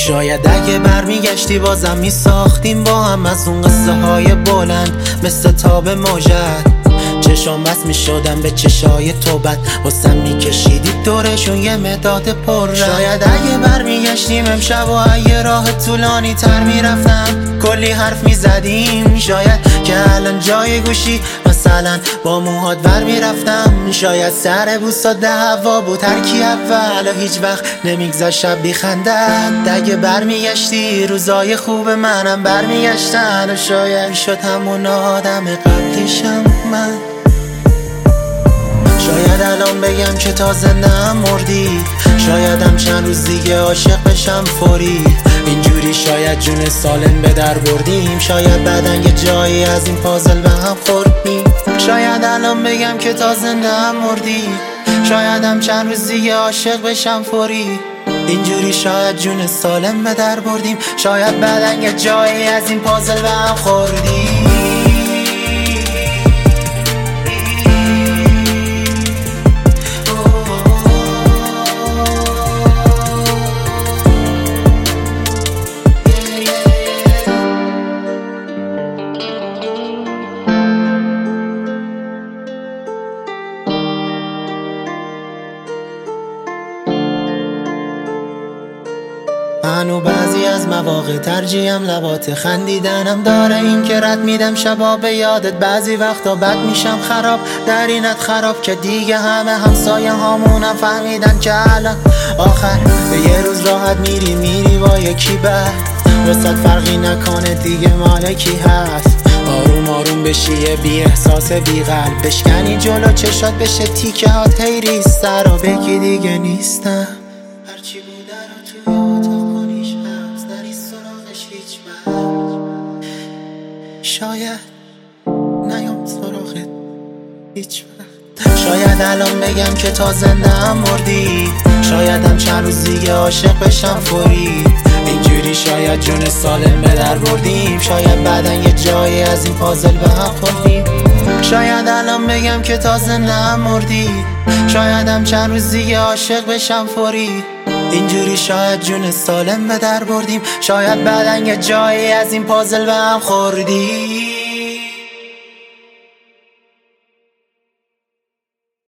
شاید اگه برمیگشتی بازم میساختیم با هم از اون قصه های بلند مثل تاب موجت. چشام بس میشدم به چشای تو بد واسم میکشیدی دورشون یه مداد پر. شاید اگه برمیگشتیم امشب و اگه راه طولانی تر میرفتم کلی حرف میزدیم. شاید که الان جای گوشی مثلا با موهات ور میرفتم. شاید سر بوسا دعوا بود هر کی اول و هیچ وقت نمیگذاشت شب بیخندد. اگه برمیگشتی روزای خوب منم برمیگشتن و شاید شد همون آدم قبلیشم من. شاید الان بگم که تا زنده هم مردی، شایدم چند روز دیگه عاشق بشم فوری. اینجوری شاید جون سالم به در بردیم، شاید بعدن یه جایی از این پازل به هم خوردیم. شاید الان بگم که تا زنده هم مردی، شایدم چند روز دیگه عاشق بشم فوری. اینجوری شاید جون سالم به در بردیم، شاید بعدن یه جایی از این پازل به هم خوردیم. منو بعضی از مواقع ترجیحم لبات خندیدنم داره، این که رد میدم شبا به یادت. بعضی وقتا بد میشم خراب در اینت خراب که دیگه همه همسایه هامونم فهمیدن که الان آخر به یه روز راحت میری با یکی بعد وسط فرقی نکنه دیگه مال کی هست. آروم آروم بشی یه بی احساس بی قلب، بشکنی جلو چشات بشه تیکه هات هی سر رو بگی دیگه نیستم. هرچی بوده رو توی اتاق کنیش هست نری سراغش هیچ وقت، شاید نیام سراغت هیچ وقت. شاید الان بگم که تا زنده هم مردی، شایدم چند روز دیگه عاشق بشم فوری. اینجوری شاید جون سالم به در بردیم، شاید بعدن یه جایی از این پازل به هم خوردیم. شاید الان بگم که تا زنده هم مردی، شایدم چند روز دیگه عاشق بشم فوری. اینجوری شاید جون سالم به در بردیم، شاید بعدن یه جایی از این پازل به هم خوردیم.